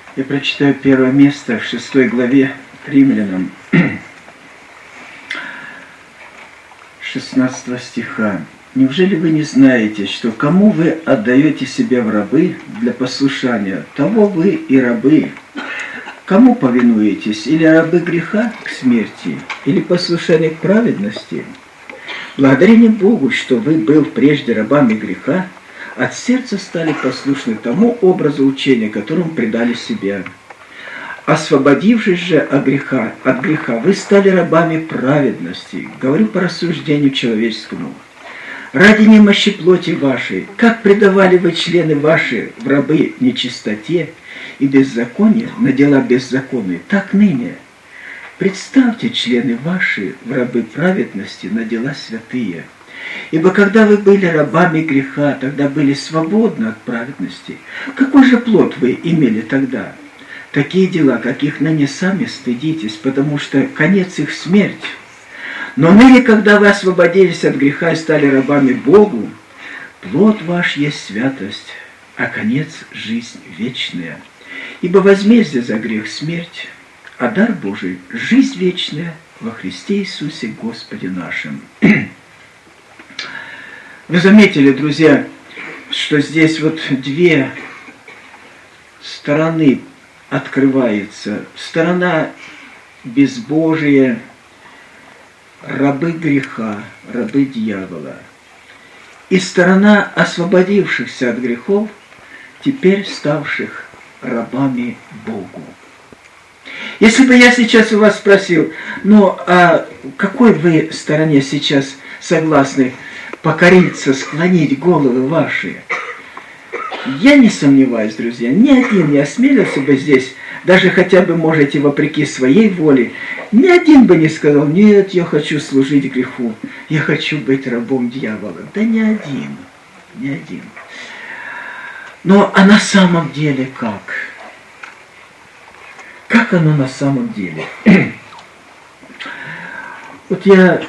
Я прочитаю первое место в 6 главе Римлянам, 16 стиха. «Неужели вы не знаете, что кому вы отдаете себя в рабы для послушания, того вы и рабы? Кому повинуетесь, или рабы греха к смерти, или послушание к праведности? Благодарение Богу, что вы, был прежде рабами греха, от сердца стали послушны тому образу учения, которому предали себя. Освободившись же от греха, вы стали рабами праведности». Говорю по рассуждению человеческому. «Ради немощи плоти вашей, как предавали вы члены ваши в рабы нечистоте и беззаконию на дела беззаконные, так ныне представьте члены ваши в рабы праведности на дела святые. Ибо когда вы были рабами греха, тогда были свободны от праведности. Какой же плод вы имели тогда? Такие дела, каких ныне сами стыдитесь, потому что конец их смерть. Но ныне, когда вы освободились от греха и стали рабами Богу, плод ваш есть святость, а конец – жизнь вечная. Ибо возмездие за грех – смерть, а дар Божий – жизнь вечная во Христе Иисусе Господе нашим». Вы заметили, друзья, что здесь вот две стороны открываются. Сторона безбожия, рабы греха, рабы дьявола. И сторона освободившихся от грехов, теперь ставших рабами Богу. Если бы я сейчас у вас спросил, а какой вы стороне сейчас согласны покориться, склонить головы ваши? Я не сомневаюсь, друзья, ни один не осмелился бы здесь, даже хотя бы, можете, вопреки своей воле, ни один бы не сказал: нет, я хочу служить греху, я хочу быть рабом дьявола. Да ни один, ни один. А на самом деле как? Как оно на самом деле? Вот я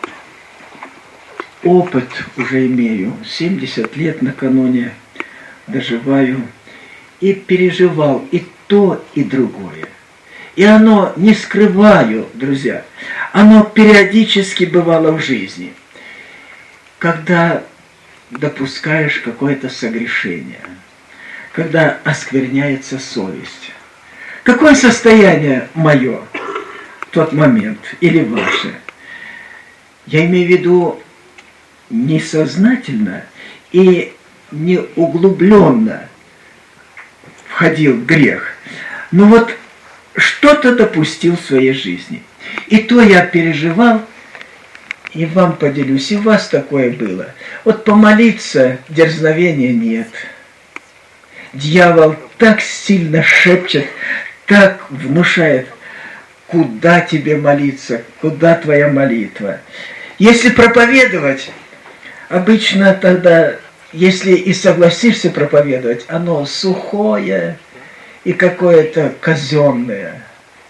опыт уже имею, 70 лет накануне доживаю, и переживал и то, и другое. И оно, не скрываю, друзья, оно периодически бывало в жизни, когда допускаешь какое-то согрешение, когда оскверняется совесть. Какое состояние мое в тот момент или ваше? Я имею в виду несознательно и не углубленно входил в грех. Но вот что-то допустил в своей жизни. И то я переживал, и вам поделюсь, и у вас такое было. Вот помолиться дерзновения нет. Дьявол так сильно шепчет, так внушает, куда тебе молиться, куда твоя молитва. Если проповедовать, обычно тогда, если и согласишься проповедовать, оно сухое и какое-то казенное.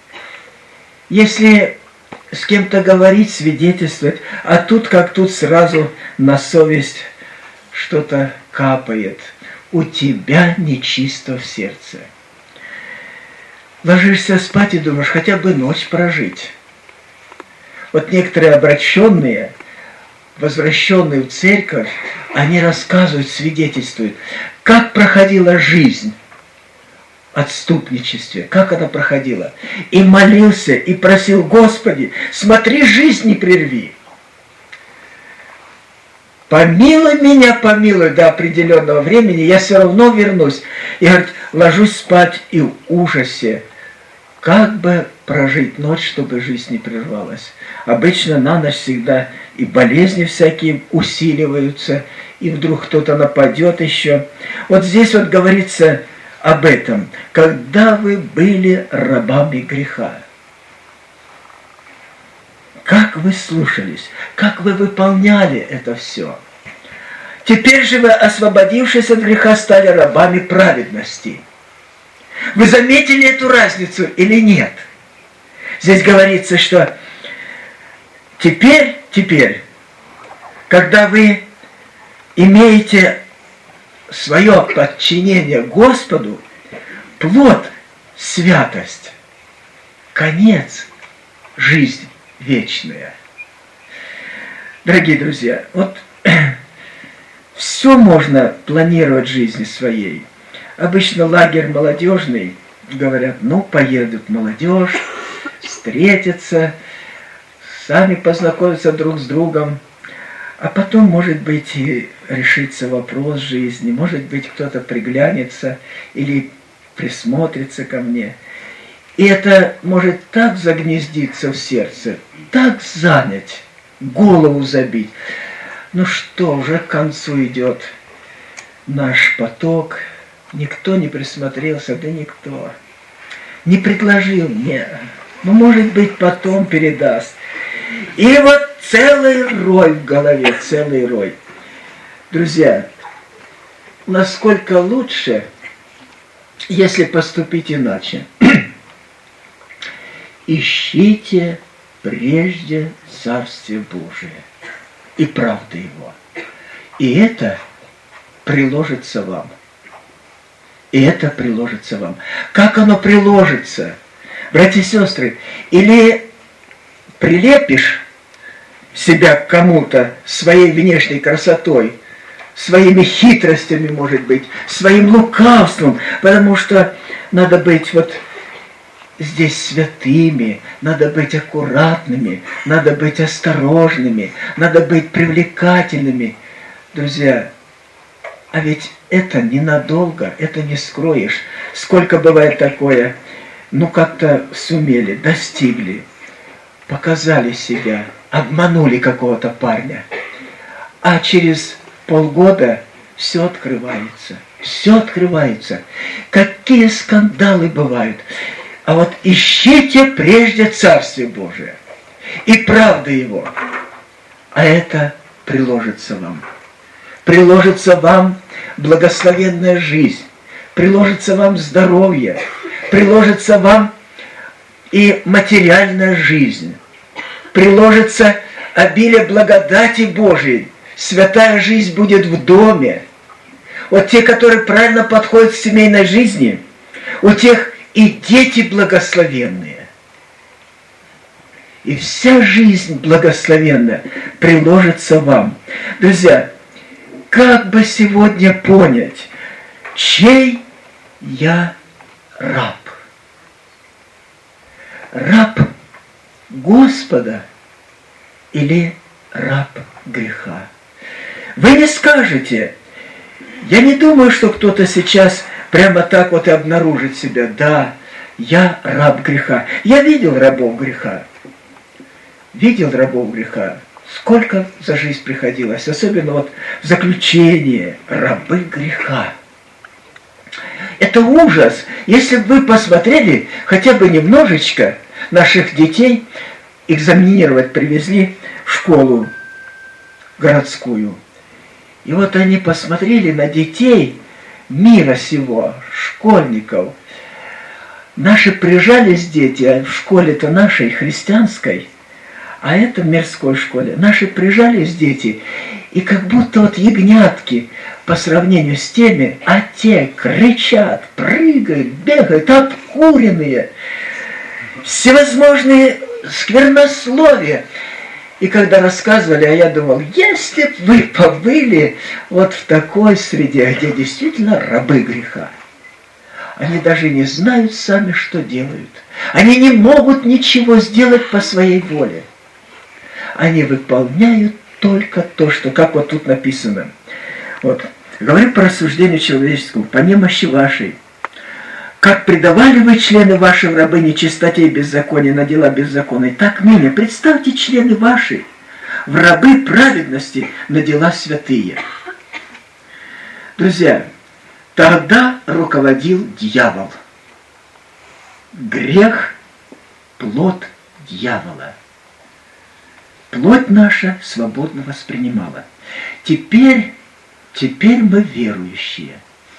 Если с кем-то говорить, свидетельствовать, а тут как тут сразу на совесть что-то капает. У тебя нечисто в сердце. Ложишься спать и думаешь, хотя бы ночь прожить. Вот некоторые обращенные, возвращенные в церковь, они рассказывают, свидетельствуют, как проходила жизнь в отступничестве, как она проходила. И молился, и просил: Господи, смотри, жизнь не прерви. Помилуй меня, помилуй до определенного времени, я все равно вернусь. И говорит, ложусь спать и в ужасе. Как бы прожить ночь, чтобы жизнь не прервалась? Обычно на ночь всегда и болезни всякие усиливаются, и вдруг кто-то нападет еще. Вот здесь вот говорится об этом. Когда вы были рабами греха. Как вы слушались, как вы выполняли это все. Теперь же вы, освободившись от греха, стали рабами праведности. Вы заметили эту разницу или нет? Здесь говорится, что теперь, когда вы имеете свое подчинение Господу, плод святость, конец, жизнь вечная. Дорогие друзья, вот все можно планировать в жизни своей. Обычно лагерь молодежный, говорят, ну, поедут молодежь, встретятся, сами познакомятся друг с другом, а потом, может быть, и решится вопрос жизни, может быть, кто-то приглянется или присмотрится ко мне. И это может так загнездиться в сердце, так занять, голову забить. Ну что, уже к концу идет наш поток, никто не присмотрелся, да никто не предложил мне. Ну, может быть, потом передаст. И вот целый рой в голове, целый рой. Друзья, насколько лучше, если поступить иначе. Ищите прежде Царствие Божие и правды Его. И это приложится вам. И это приложится вам. Как оно приложится? Братья и сестры, или прилепишь себя к кому-то своей внешней красотой, своими хитростями, может быть, своим лукавством, потому что надо быть вот здесь святыми, надо быть аккуратными, надо быть осторожными, надо быть привлекательными. Друзья, а ведь это ненадолго, это не скроешь. Сколько бывает такое, ну как-то сумели, достигли, показали себя, обманули какого-то парня, а через полгода все открывается, все открывается. Какие скандалы бывают. А вот ищите прежде Царствие Божие и правды Его, а это приложится вам. Приложится вам благословенная жизнь, приложится вам здоровье, приложится вам и материальная жизнь, приложится обилие благодати Божией, святая жизнь будет в доме. Вот те, которые правильно подходят к семейной жизни, у тех и дети благословенные. И вся жизнь благословенная приложится вам. Друзья, как бы сегодня понять, чей я раб? Раб Господа или раб греха? Вы не скажете, я не думаю, что кто-то сейчас прямо так вот и обнаружит себя. Да, я раб греха. Я видел рабов греха. Видел рабов греха. Сколько за жизнь приходилось. Особенно вот в заключении рабы греха. Это ужас. Если бы вы посмотрели хотя бы немножечко, наших детей экзаменировать привезли в школу городскую. И вот они посмотрели на детей мира сего, школьников. Наши прижались дети, а в школе-то нашей, христианской, а это в мирской школе. Наши прижались дети, и как будто вот ягнятки по сравнению с теми, а те кричат, прыгают, бегают, обкуренные, всевозможные сквернословия. И когда рассказывали, а я думал, если бы вы побыли вот в такой среде, где действительно рабы греха, они даже не знают сами, что делают. Они не могут ничего сделать по своей воле. Они выполняют только то, что, как вот тут написано. Вот, говорю по рассуждению человеческому, по немощи вашей. Как предавали вы члены ваши в рабы нечистоте и беззакония на дела беззакония, так ныне представьте члены ваши в рабы праведности на дела святые. Друзья, тогда руководил дьявол. Грех – плод дьявола. Плоть наша свободно воспринимала. Теперь мы верующие.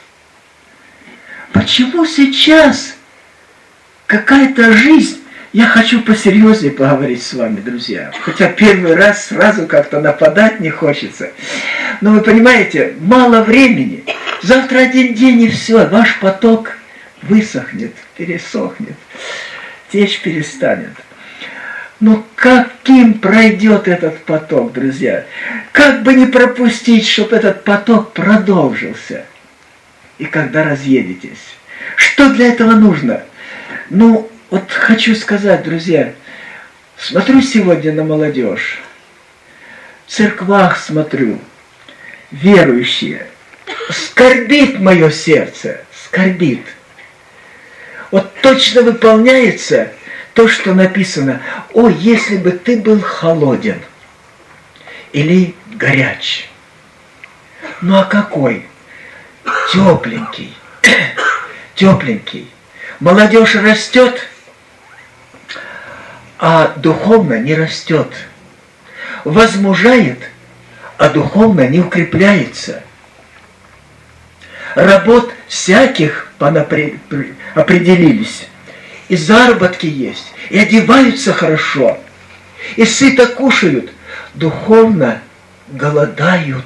Почему сейчас какая-то жизнь, я хочу посерьезнее поговорить с вами, друзья, хотя первый раз сразу как-то нападать не хочется, но вы понимаете, мало времени, завтра один день и все, ваш поток высохнет, пересохнет, течь перестанет. Но каким пройдет этот поток, друзья? Как бы не пропустить, чтобы этот поток продолжился? И когда разъедетесь? Что для этого нужно? Ну, вот хочу сказать, друзья, смотрю сегодня на молодежь, в церквах смотрю, верующие, скорбит мое сердце, скорбит. Вот точно выполняется то, что написано: «О, если бы ты был холоден или горяч». Ну а какой? Тепленький, тепленький. Молодежь растет, а духовно не растет. Возмужает, а духовно не укрепляется. Работ всяких определились. И заработки есть, и одеваются хорошо, и сыто кушают, духовно голодают.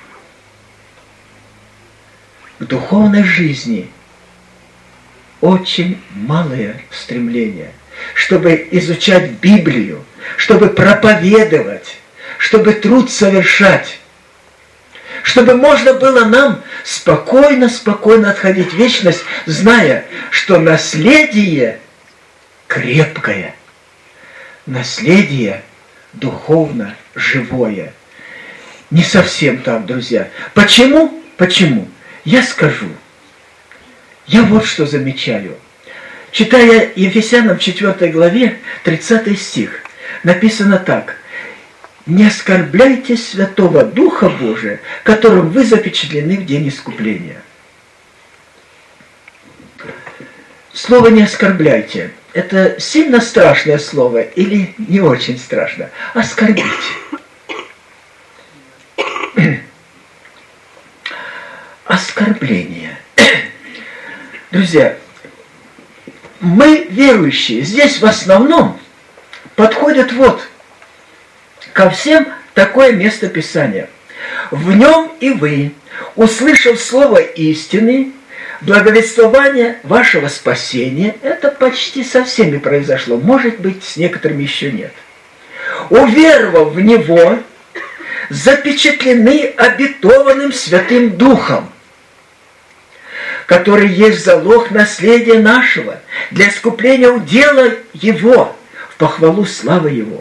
К духовной жизни очень малое стремление, чтобы изучать Библию, чтобы проповедовать, чтобы труд совершать, чтобы можно было нам спокойно отходить в вечность, зная, что наследие крепкое, наследие духовно живое. Не совсем так, друзья. Почему? Почему? Я скажу. Я вот что замечаю. Читая Ефесянам 4 главе, 30 стих, написано так: «Не оскорбляйте Святого Духа Божия, которым вы запечатлены в день искупления». Слово «не оскорбляйте» — это сильно страшное слово или не очень страшно? Оскорбить. Оскорбление. Друзья, мы, верующие, здесь в основном подходят вот ко всем такое место Писания. «В нем и вы, услышав слово истины, благовествование вашего спасения», это почти со всеми произошло, может быть, с некоторыми еще нет, «уверовав в него, запечатлены обетованным Святым Духом, который есть залог наследия нашего, для искупления удела его, в похвалу славы его».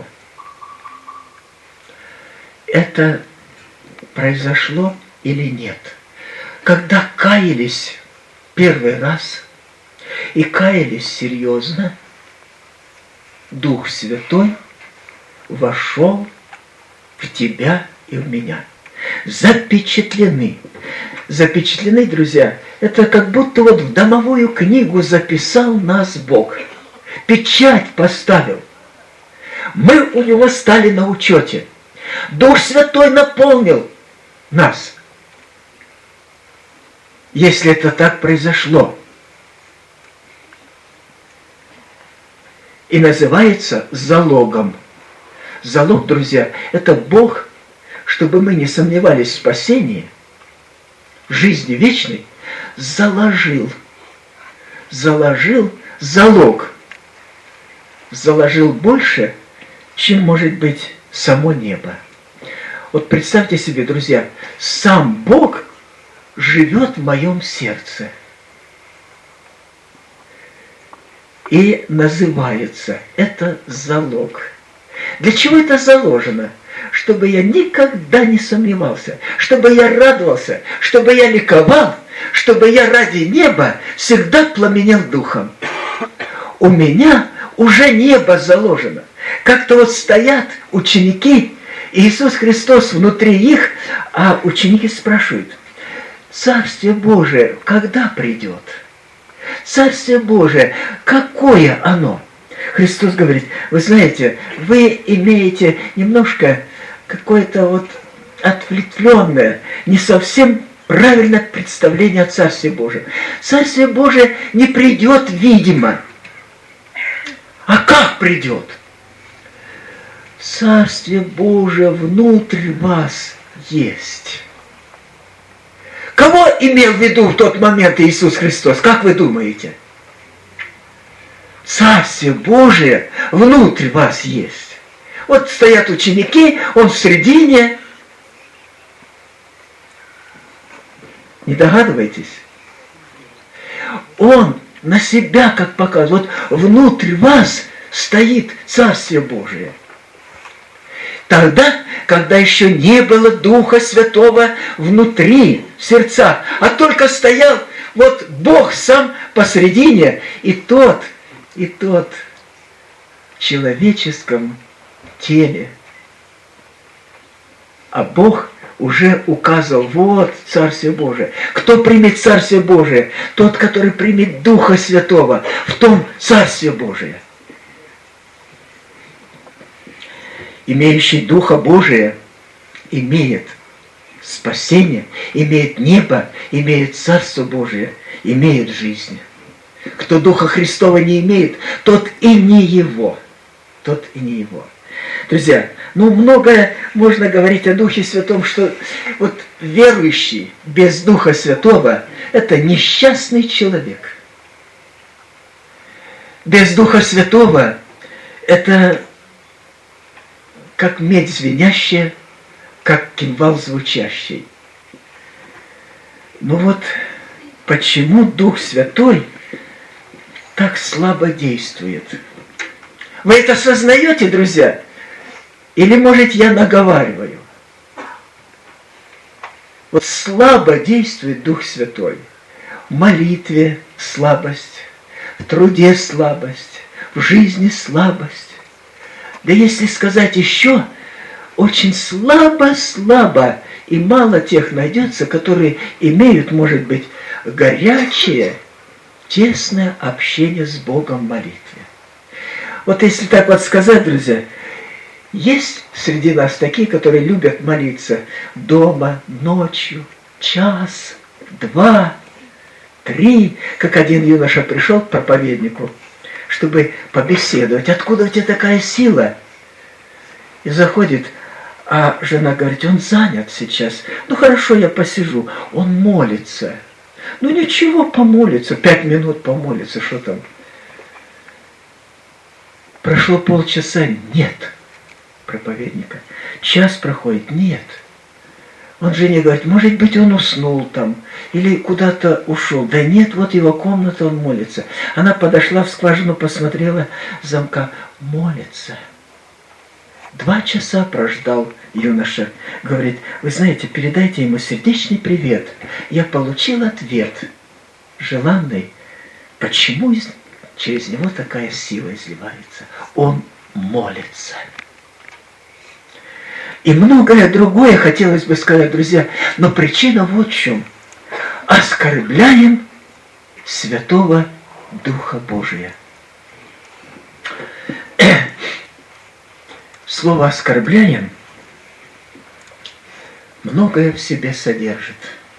Это произошло или нет? Когда каялись первый раз и каялись серьезно, Дух Святой вошел в тебя и в меня. Запечатлены. Запечатлены, друзья, это как будто вот в домовую книгу записал нас Бог. Печать поставил. Мы у него стали на учете. Дух Святой наполнил нас. Если это так произошло. И называется залогом. Залог, друзья, это Бог, чтобы мы не сомневались в спасении, в жизни вечной, заложил залог. Заложил больше, чем может быть само небо. Вот представьте себе, друзья, сам Бог живет в моем сердце. И называется это залог. Для чего это заложено? Чтобы я никогда не сомневался, чтобы я радовался, чтобы я ликовал, чтобы я ради неба всегда пламенел духом. У меня уже небо заложено. Как-то вот стоят ученики, Иисус Христос внутри их, а ученики спрашивают: Царствие Божие когда придет? Царствие Божие, какое оно? Христос говорит: вы знаете, вы имеете немножко какое-то вот отвлеченное, не совсем правильное представление о Царстве Божьем. Царствие Божие не придет видимо. А как придет? Царствие Божие внутрь вас есть. Кого имел в виду в тот момент Иисус Христос? Как вы думаете? Царствие Божие внутри вас есть. Вот стоят ученики, он в середине. Не догадываетесь? Он на себя как показывает. Вот внутри вас стоит Царствие Божие. Тогда, когда еще не было Духа Святого внутри, в сердцах, а только стоял вот Бог сам посредине, и тот в человеческом теле. А Бог уже указал, вот Царствие Божие. Кто примет Царствие Божие? Тот, который примет Духа Святого, в том Царствие Божие. Имеющий Духа Божия имеет спасение, имеет небо, имеет Царство Божие, имеет жизнь. Кто Духа Христова не имеет, тот и не его. Тот и не его. Друзья, многое можно говорить о Духе Святом, что вот верующий без Духа Святого – это несчастный человек. Без Духа Святого – это как медь звенящая, как кимвал звучащий. Вот почему Дух Святой так слабо действует? Вы это осознаете, друзья? Или, может, я наговариваю? Вот слабо действует Дух Святой. В молитве слабость, в труде слабость, в жизни слабость. Да если сказать еще, очень слабо, и мало тех найдется, которые имеют, может быть, горячее, тесное общение с Богом в молитве. Вот если так вот сказать, друзья, есть среди нас такие, которые любят молиться дома, ночью, час, 2, 3, как один юноша пришел к проповеднику, чтобы побеседовать. Откуда у тебя такая сила? И заходит, а жена говорит, он занят сейчас. Хорошо, я посижу. Он молится. Ничего, помолится. 5 минут помолится, что там? Прошло полчаса, нет проповедника. Час проходит, нет. Он жене говорит, может быть, он уснул там, или куда-то ушел. Да нет, вот его комната, он молится. Она подошла в скважину, посмотрела, замка, молится. 2 часа прождал юноша. Говорит, вы знаете, передайте ему сердечный привет. Я получил ответ желанный. Почему через него такая сила изливается? Он молится. И многое другое хотелось бы сказать, друзья, но причина вот в чем. Оскорбляем Святого Духа Божия. Слово «оскорбляем» многое в себе содержит.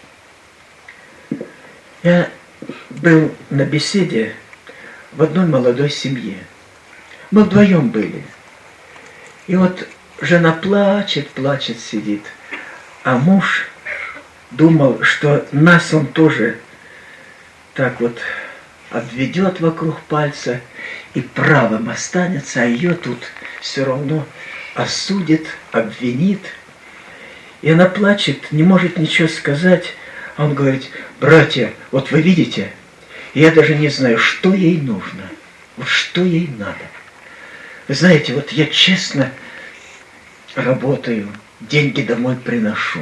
Я был на беседе в одной молодой семье. Мы вдвоем были. И вот жена плачет, сидит. А муж думал, что нас он тоже так вот обведет вокруг пальца и правым останется, а ее тут все равно осудит, обвинит. И она плачет, не может ничего сказать. А он говорит, братья, вот вы видите, я даже не знаю, что ей нужно, вот что ей надо. Вы знаете, вот я честно работаю, деньги домой приношу.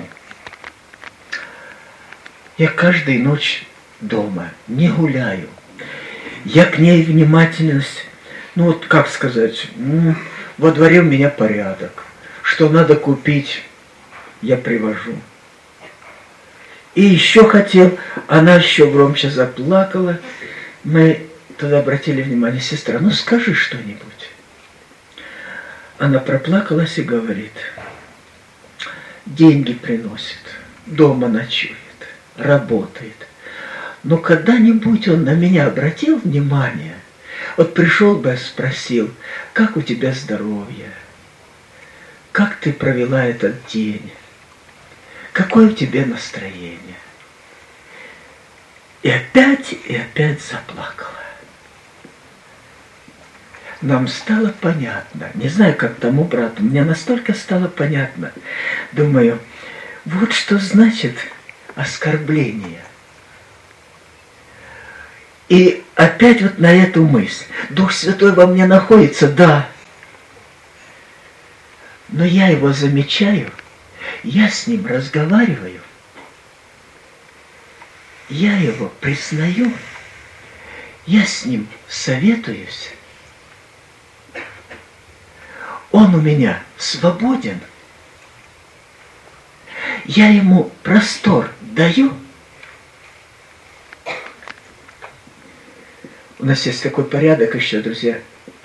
Я каждую ночь дома, не гуляю. Я к ней внимательность, вот как сказать, во дворе у меня порядок. Что надо купить, я привожу. И еще хотел, она еще громче заплакала. Мы тогда обратили внимание, сестра, скажи что-нибудь. Она проплакалась и говорит, деньги приносит, дома ночует, работает. Но когда-нибудь он на меня обратил внимание, вот пришел бы и спросил, как у тебя здоровье, как ты провела этот день, какое у тебя настроение. И опять заплакала. нам стало понятно, не знаю, как тому брату, мне настолько стало понятно, думаю, вот что значит оскорбление. И опять вот на эту мысль. Дух Святой во мне находится, да. Но я его замечаю, я с ним разговариваю, я его признаю, я с ним советуюсь. Он у меня свободен. Я ему простор даю. У нас есть такой порядок еще, друзья.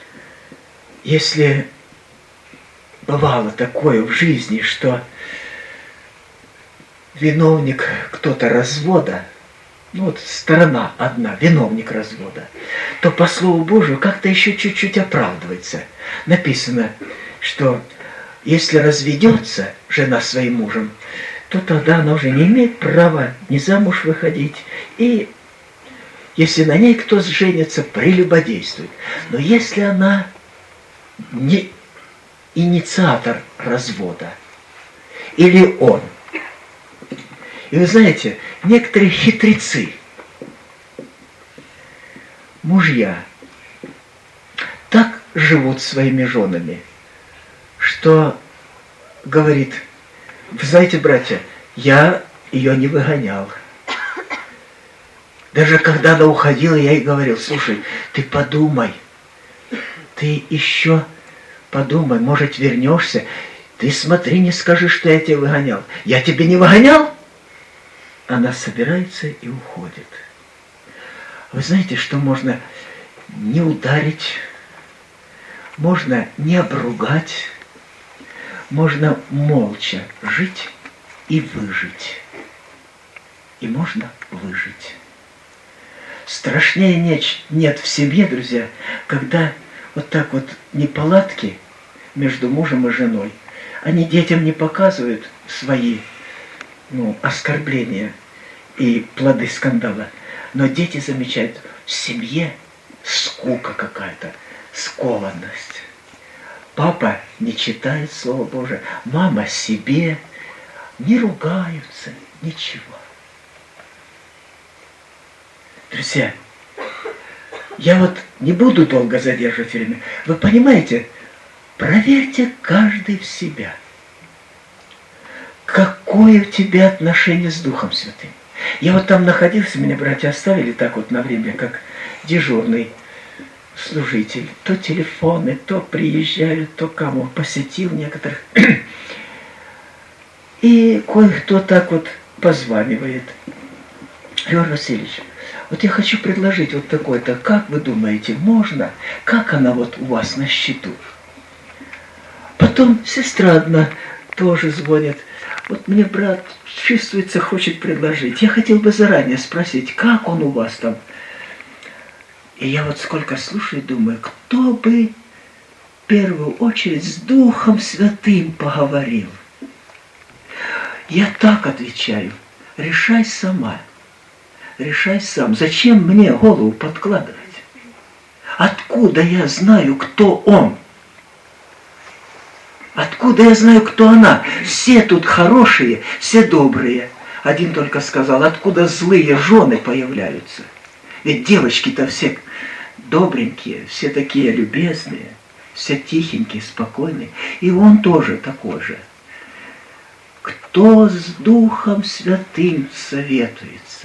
Если бывало такое в жизни, что виновник кто-то развода, ну вот сторона одна, виновник развода, то по Слову Божию как-то еще чуть-чуть оправдывается. Написано, что если разведется жена своим мужем, то тогда она уже не имеет права ни замуж выходить, и если на ней кто женится, прелюбодействует. Но если она не инициатор развода, или он. И вы знаете, некоторые хитрецы, мужья, так живут своими женами, что говорит, вы знаете, братья, я ее не выгонял. Даже когда она уходила, я ей говорил, слушай, ты подумай, ты еще подумай, может, вернешься, ты смотри, не скажи, что я тебя выгонял. Я тебя не выгонял? Она собирается и уходит. Вы знаете, что можно не ударить, можно не обругать, можно молча жить и выжить. И можно выжить. Страшнее нет в семье, друзья, когда вот так вот неполадки между мужем и женой. Они детям не показывают свои оскорбления и плоды скандала. Но дети замечают, в семье скука какая-то, скованность. Папа не читает Слово Божие, мама себе, не ругаются, ничего. Друзья, я вот не буду долго задерживать время. Вы понимаете, проверьте каждый в себя. Какое у тебя отношение с Духом Святым? Я вот там находился, меня братья оставили так вот на время, как дежурный служитель. То телефоны, то приезжают, то кому посетил некоторых. И кое-кто так вот позванивает. Георгий Васильевич, вот я хочу предложить вот такое-то. Как вы думаете, можно? Как она вот у вас на счету? Потом сестра одна тоже звонит. Вот мне брат чувствуется, хочет предложить. Я хотел бы заранее спросить, как он у вас там? И я вот сколько слушаю, думаю, кто бы в первую очередь с Духом Святым поговорил? Я так отвечаю, решай сама. Решай сам. Зачем мне голову подкладывать? Откуда я знаю, кто он? Откуда я знаю, кто она? Все тут хорошие, все добрые. Один только сказал, откуда злые жены появляются? Ведь девочки-то все добренькие, все такие любезные, все тихенькие, спокойные. И он тоже такой же. Кто с Духом Святым советуется?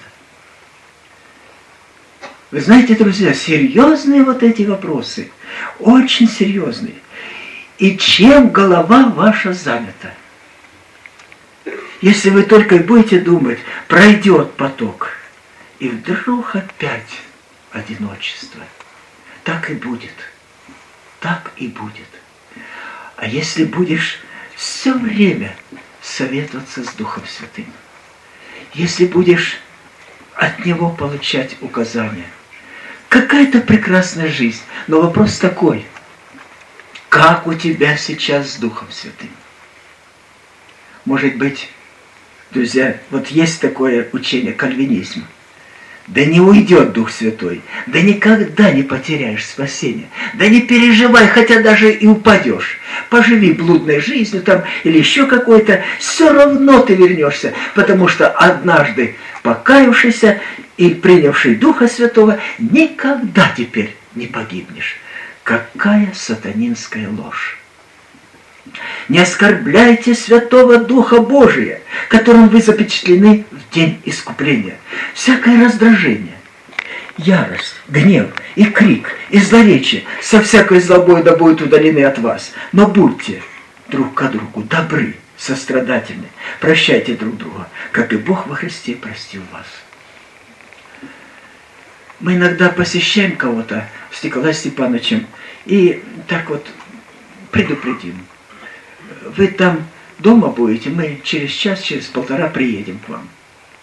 Вы знаете, друзья, серьезные вот эти вопросы, очень серьезные. И чем голова ваша занята? Если вы только будете думать, пройдет поток, и вдруг опять одиночество. Так и будет. Так и будет. А если будешь все время советоваться с Духом Святым, если будешь от Него получать указания, какая-то прекрасная жизнь. Но вопрос такой, как у тебя сейчас с Духом Святым? Может быть, друзья, вот есть такое учение, кальвинизм. Да не уйдет Дух Святой, да никогда не потеряешь спасение, да не переживай, хотя даже и упадешь. Поживи блудной жизнью там или еще какой-то, все равно ты вернешься, потому что однажды покаявшийся и принявший Духа Святого никогда теперь не погибнешь. Какая сатанинская ложь! Не оскорбляйте Святого Духа Божия, которым вы запечатлены в день искупления. Всякое раздражение, ярость, гнев и крик, и злоречие со всякой злобой да будут удалены от вас. Но будьте друг к другу добры, сострадательны, прощайте друг друга, как и Бог во Христе простил вас. Мы иногда посещаем кого-то с Николаем Степановичем и так вот предупредим. Вы там дома будете, мы через час, через полтора приедем к вам.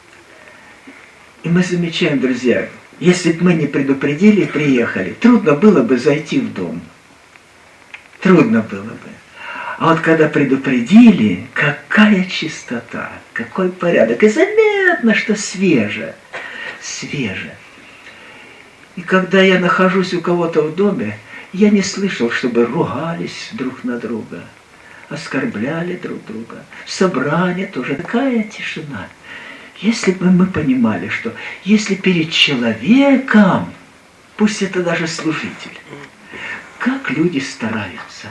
И мы замечаем, друзья, если бы мы не предупредили и приехали, трудно было бы зайти в дом. Трудно было бы. А вот когда предупредили, какая чистота, какой порядок. И заметно, что свеже. Свеже. И когда я нахожусь у кого-то в доме, я не слышал, чтобы ругались друг на друга, оскорбляли друг друга. Собрание тоже. Такая тишина. Если бы мы понимали, что если перед человеком, пусть это даже служитель, как люди стараются.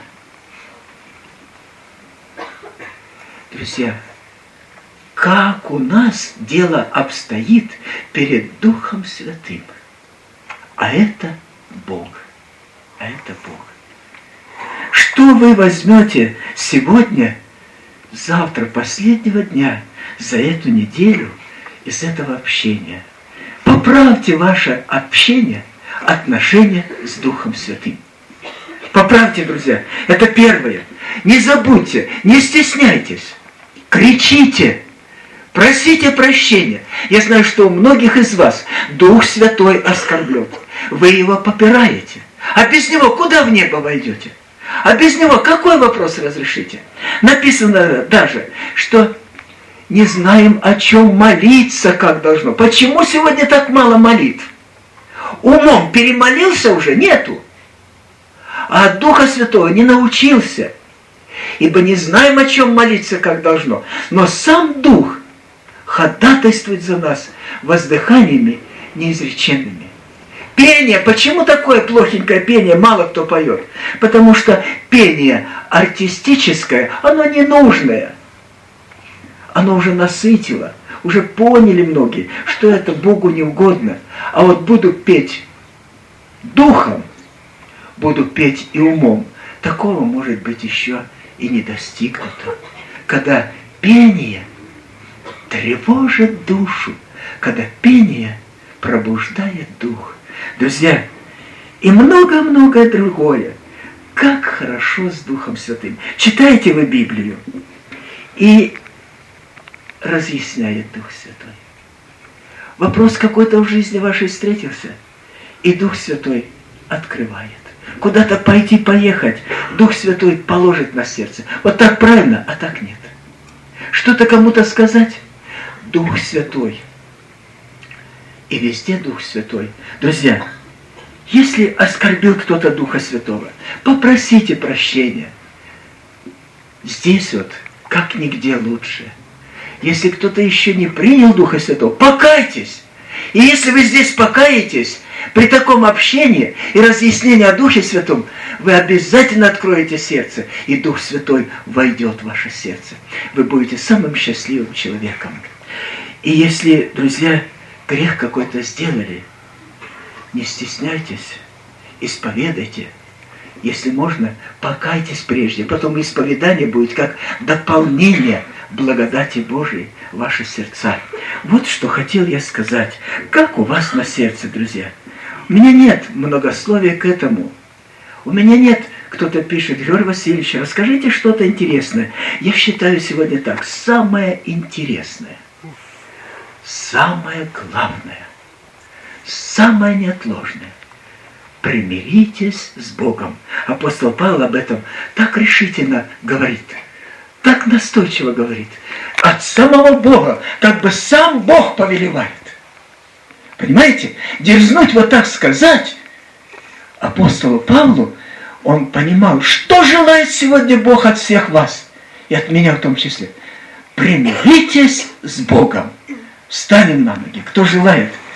Друзья, как у нас дело обстоит перед Духом Святым. А это Бог. А это Бог. Что вы возьмете сегодня, завтра, последнего дня, за эту неделю из этого общения? Поправьте ваше общение, отношения с Духом Святым. Поправьте, друзья. Это первое. Не забудьте, не стесняйтесь. Кричите. Просите прощения. Я знаю, что у многих из вас Дух Святой оскорблен. Вы его попираете. А без него куда в небо войдете? А без него какой вопрос разрешите? Написано даже, что не знаем, о чем молиться, как должно. Почему сегодня так мало молитв? Умом перемолился уже? Нету. А от Духа Святого не научился. Ибо не знаем, о чем молиться, как должно. Но сам Дух ходатайствует за нас воздыханиями неизреченными. Пение. Почему такое плохенькое пение? Мало кто поет. Потому что пение артистическое, оно ненужное. Оно уже насытило. Уже поняли многие, что это Богу не угодно. А вот буду петь духом, буду петь и умом. Такого, может быть, еще и не достигнуто. Когда пение тревожит душу, когда пение пробуждает дух. Друзья, и много-многое другое. Как хорошо с Духом Святым. Читаете вы Библию, и разъясняет Дух Святой. Вопрос какой-то в жизни вашей встретился, и Дух Святой открывает. Куда-то пойти, поехать, Дух Святой положит на сердце. Вот так правильно, а так нет. Что-то кому-то сказать, Дух Святой. И везде Дух Святой. Друзья, если оскорбил кто-то Духа Святого, попросите прощения. Здесь вот, как нигде лучше. Если кто-то еще не принял Духа Святого, покайтесь. И если вы здесь покаетесь, при таком общении и разъяснении о Духе Святом, вы обязательно откроете сердце, и Дух Святой войдет в ваше сердце. Вы будете самым счастливым человеком. И если, друзья, грех какой-то сделали, не стесняйтесь, исповедайте. Если можно, покайтесь прежде. Потом исповедание будет как дополнение благодати Божией в ваши сердца. Вот что хотел я сказать. Как у вас на сердце, друзья? У меня нет многословия к этому. У меня нет, кто-то пишет, Георгий Васильевич, расскажите что-то интересное. Я считаю сегодня так, самое интересное, самое главное, самое неотложное. Примиритесь с Богом. Апостол Павел об этом так решительно говорит, так настойчиво говорит. От самого Бога, как бы сам Бог повелевает. Понимаете? Дерзнуть вот так сказать апостолу Павлу, он понимал, что желает сегодня Бог от всех вас, и от меня в том числе. Примиритесь с Богом. Встанем на ноги. Кто желает?